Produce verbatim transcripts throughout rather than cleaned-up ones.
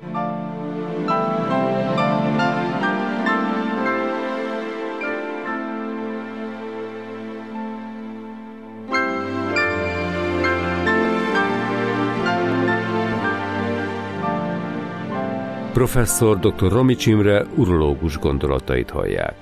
Professzor dr. Romics Imre urológus gondolatait hallják.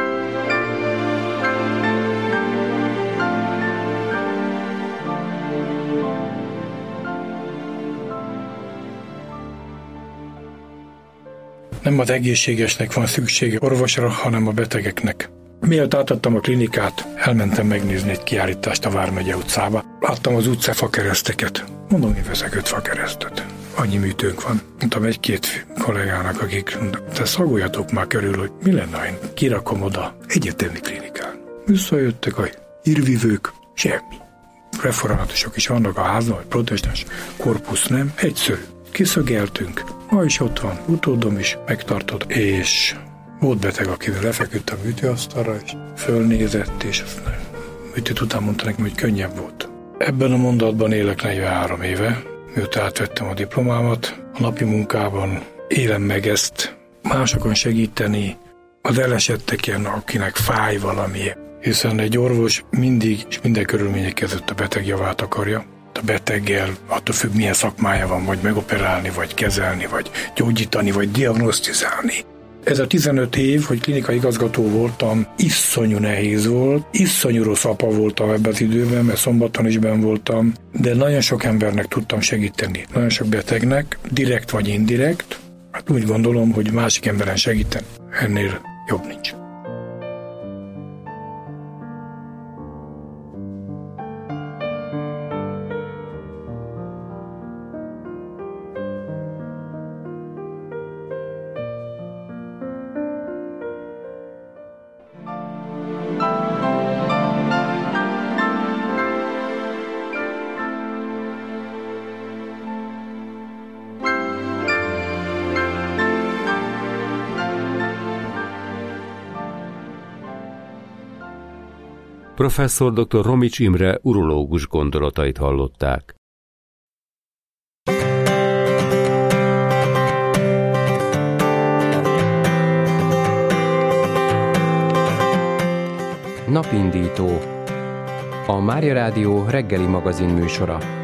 Nem az egészségesnek van szüksége orvosra, hanem a betegeknek. Mielőtt átadtam a klinikát, elmentem megnézni egy kiállítást a Vármegye utcába. Láttam az utca fakereszteket. Mondom, én veszek öt fakeresztet. Annyi műtőnk van. Mondtam egy-két kollégának, akik mondtak, te szagoljatok már körül, hogy mi lenne, ha én kirakom oda egyetemi klinikán. Visszajöttek a hírvivők, semmi. Reformátusok is vannak a házban, vagy protestáns korpusz nem, egyszerű. Kiszögeltünk, ma is ott van, utódom is, megtartod, és volt beteg, akivel lefeküdt a műtőasztalra, és fölnézett, és azt műtőt után mondta nekem, hogy könnyebb volt. Ebben a mondatban élek negyvenhárom éve, mióta átvettem a diplomámat, a napi munkában élem meg ezt, másokon segíteni, az elesetteken, akinek fáj valami, hiszen egy orvos mindig és minden körülmények között a beteg javát akarja. A beteggel, attól függ, milyen szakmája van, vagy megoperálni, vagy kezelni, vagy gyógyítani, vagy diagnosztizálni. Ez a tizenöt év, hogy klinikai igazgató voltam, iszonyú nehéz volt, iszonyú rossz apa voltam ebben az időben, mert szombaton is benn voltam, de nagyon sok embernek tudtam segíteni, nagyon sok betegnek, direkt vagy indirekt. Hát úgy gondolom, hogy másik emberen segíteni, ennél jobb nincs. Professzor dr. Romics Imre urológus gondolatait hallották. Napindító. A Mária Rádió reggeli magazin műsora.